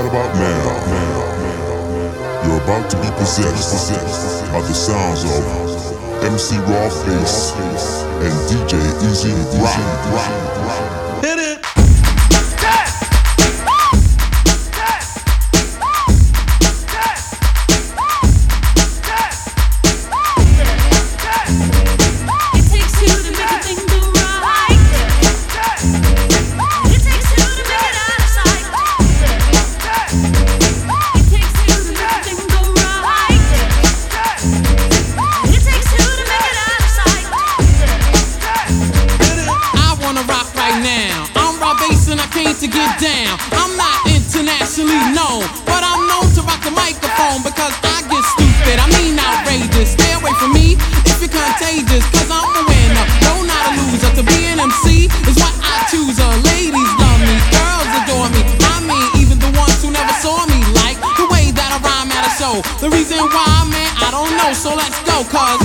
Right about now, you're about to be possessed by the sounds of MC Raw Face and DJ Easy Rock. Hit it! To get down, I'm not internationally known, but I'm known to rock the microphone because I get stupid, I mean outrageous. Stay away from me if you're contagious, cause I'm a winner, no not a loser. To be an MC is what I choose. Ladies love me, girls adore me, I mean even the ones who never saw me like the way that I rhyme at a show. The reason why, man, I don't know, so let's go, cause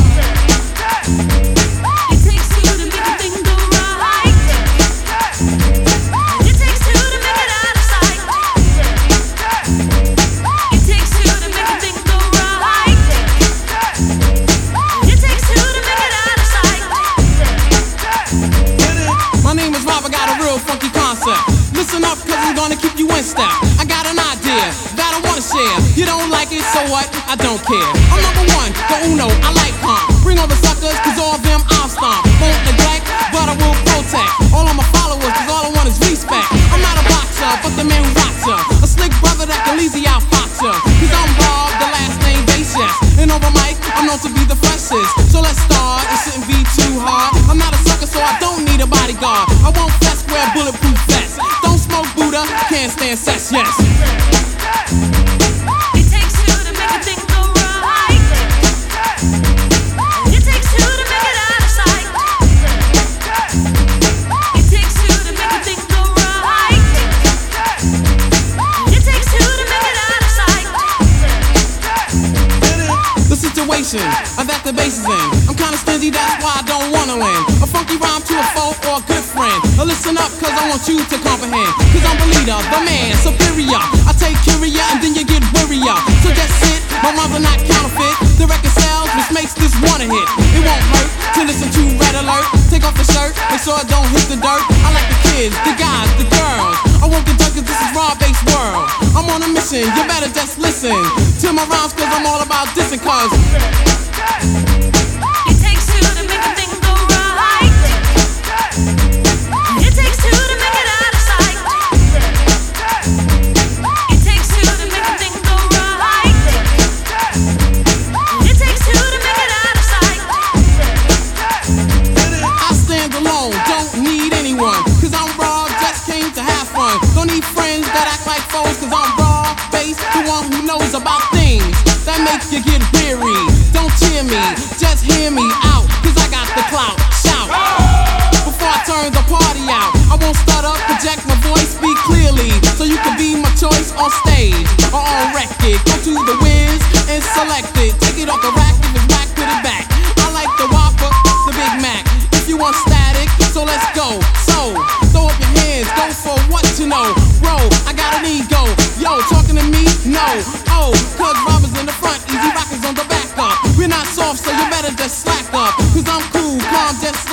listen up, cause I'm gonna keep you in step. I got an idea that I wanna share. You don't like it, so what? I don't care. I'm number one, the uno, I like calm. Bring all the suckers, cause all of them I'll stomp. Won't neglect, but I will protect all of my followers, cause all I want is respect. I'm not a boxer, but the man who rocks ya. A slick brother that can easy out fox ya. Cause I'm Bob, the last name base, yes. And over mic, I'm known to be the freshest. So let's start, it shouldn't be too hard. I'm not a sucker, so I don't need a bodyguard. I won't fess, wear bulletproof vest. Don't smoke Buddha, can't stand sex, yes. It takes two to make a thing go right. It takes two to make it out of sight. It takes two to make a thing go right. It takes two to make it out of sight. The situation that the bass is in, I'm kinda stingy, that's why I don't wanna win. A funky rhyme to a foe or a good friend. Listen up, cause I want you to comprehend. Cause I'm the leader, the man, superior. I take curia and then you get wearier. So just sit, my rhymes are not counterfeit. The record sells, which makes this one a hit. It won't hurt to listen to Red Alert. Take off the shirt, make sure I don't hit the dirt. I like the kids, the guys, the girls. I won't get done cause this is raw-based world. I'm on a mission, you better just listen to my rhymes cause I'm all about dissing cause it takes two to make a thing go right. It takes two to make it out of sight. It takes two to make a thing go right. It takes two to make it out of sight. I stand alone, don't need anyone. Cause I'm raw, just came to have fun. Don't need friends that act like foes. Cause I'm raw, bass, the one who knows about things that make you get weary. Don't cheer me, just hear me out. Cause I got the clout, shout. Before I turn the party out, I won't stutter, project my voice, speak clearly. So you can be my choice on stage or on record. Go to the Wiz and select it. Take it off the rack, if it's back, put it back. I like the Whopper, the Big Mac. If you want static, so let's go. So, throw up your hands, go for what you know. Bro, I got an ego. Yo, talking to me? No. Oh, cause Robbers in the front, Easy Rockers on the back up. We're not soft, so you better just slack up. Cause I'm cool, calm, just